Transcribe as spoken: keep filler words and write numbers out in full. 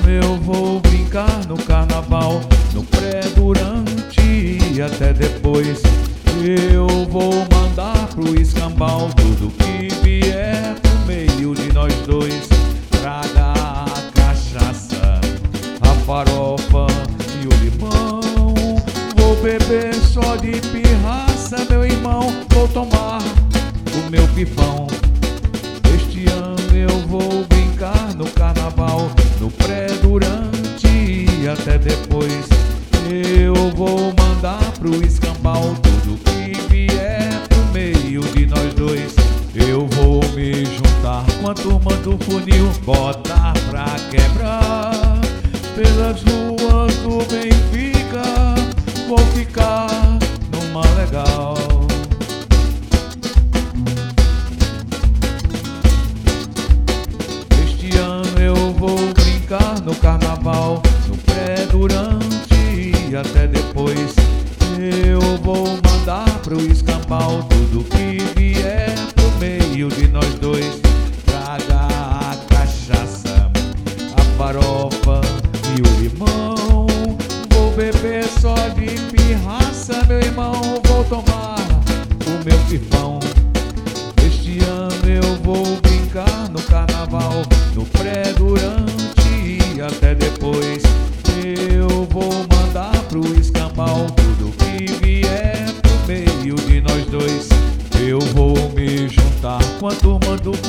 eu vou brincar no carnaval, no pré, durante e até depois. Eu vou mandar pro escambau tudo que vier pro meio de nós dois. Traga a cachaça, a farofa e o limão. Vou beber só de pirraça, meu irmão. Vou tomar o meu pifão. Este ano eu vou brincar no carnaval, no pré, durante e até depois. Eu vou mandar pro escambau tudo que vier pro meio de nós dois. Eu vou me juntar com a turma do funil, botar pra quebrar pelas ruas do Benfica. Vou ficar numa legal. Este ano eu vou brincar no carnaval, no pré, durante e até depois. Eu vou mandar pro escambau tudo que vier pro meio de nós dois. Traga a cachaça, a farofa e o limão. Vou beber só de pirraça, meu irmão. Vou tomar o meu pifão. Este ano eu vou brincar no carnaval, no pré, durante e até depois. Eu vou mandar pro escambau tudo que vier pro meio de nós dois. Eu vou me juntar com a turma do